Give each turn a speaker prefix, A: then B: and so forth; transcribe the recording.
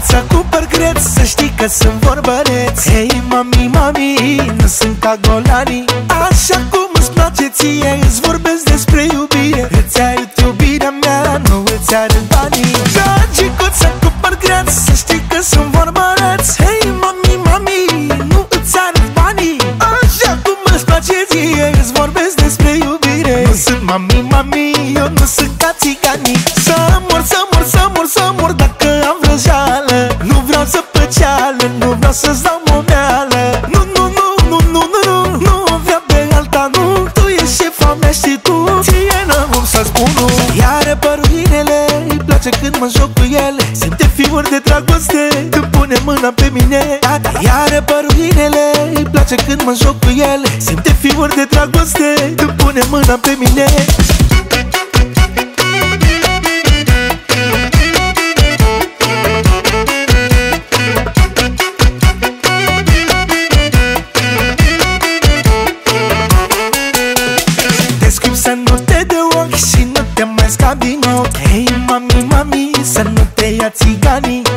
A: Drăguța cu păr greț, să știi că sunt vorbăreț. Hei mami, mami, nu sunt ca golanii. Așa cum îți place ție, îți vorbesc despre iubire. Îți arăt iubirea mea, nu îți arăt banii. Drăguța cu păr greț, să știi că sunt vorbăreț. Hei mami, mami, nu îți arăt banii. Așa cum îți place ție, îți vorbesc despre iubire. Nu sunt mami, mami, eu nu sunt ca țiganii. Să mor, să mor, să mor, să mor dacă am vrăjeală. Nu vreau să păceală, nu vreau să-ți dau momeală. Nu, nu, nu, nu, nu, nu, nu, nu vreau pe alta, nu. Tu ești șefa mea și tu, ție n-am cum să spun nu. Iară păruinele, îi place când mă joc cu ele. Simte fiori de dragoste când pune mâna pe mine. Iară păruinele, îi place când mă joc cu ele. Simte fiori de dragoste când pune mâna pe mine. Să nu te de ochi și nu te mai scapi din ochi. Hei mami, mami, să nu te ia țiganii.